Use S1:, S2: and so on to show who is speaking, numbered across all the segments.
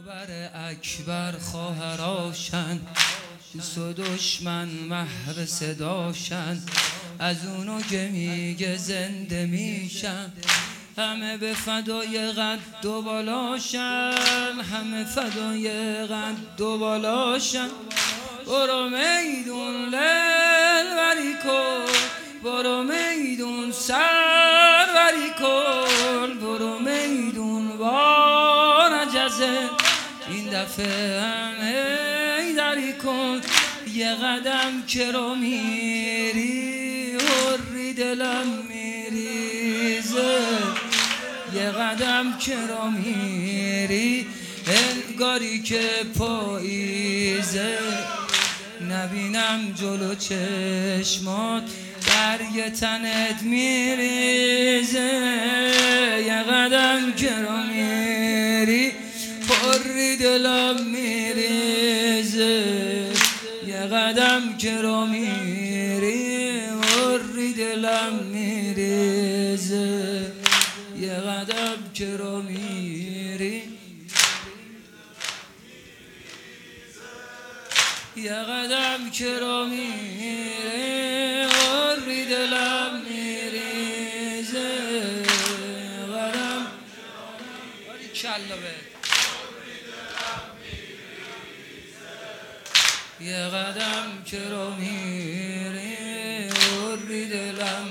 S1: برابر اکبر خواهراشن، دوست و دشمن محو صداشن، از اونو که میگه زنده میشن، همه به فدای قد و بالاشن، همه فدای قد و بالاشن. برو میدون لیل بری کن، برو میدون سر بری کن، برو میدون با نجزه، این دفعه همه دری کن. یه قدم که رو میری هری دلم میریزه، یه قدم که رو میری انگاری که پاییزه. نبینم جلو چشمات برگ تنت میریزه، یه قدم که رو میری پری دلم میریزه، یه قدم که رو میری پری دلم میریزه، یه قدم که رو میری، یه قدم که رو میری پری دلم میریزه، یه قدم کلا یه قدم که رو میری پری دلم.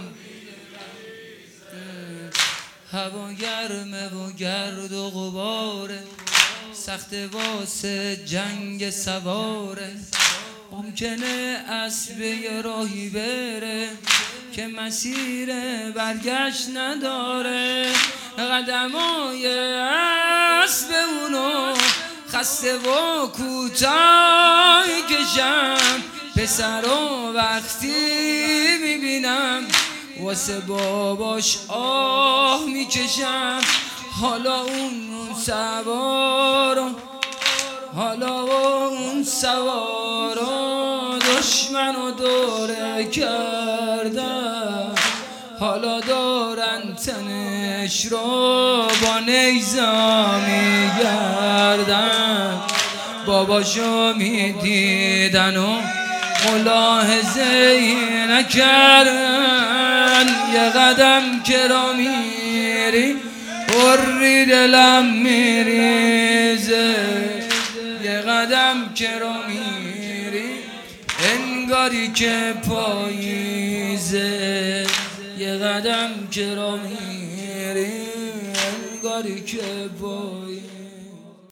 S1: هوا گرمه و گرد و غباره، سخت واسه جنگ سواره، ممکنه اسب یه راهی بره که مسیر برگشت نداره. قدمای اسب اونو خسته و کوتاهی کشم، پسرو وقتی میبینم واسه باباش آه میکشم. حالا اون سوارو، حالا اون سوارو دشمنو دوره کردن، حالا دارن تنش رو با نیزا میگردن. باباشو میدیدن و ملاحظه نکردن، یه قدم که را میری پری دلم میریزه، یه قدم که را میری انگاری که پاییزه، یه قدم که را میری انگاری که پاییزه.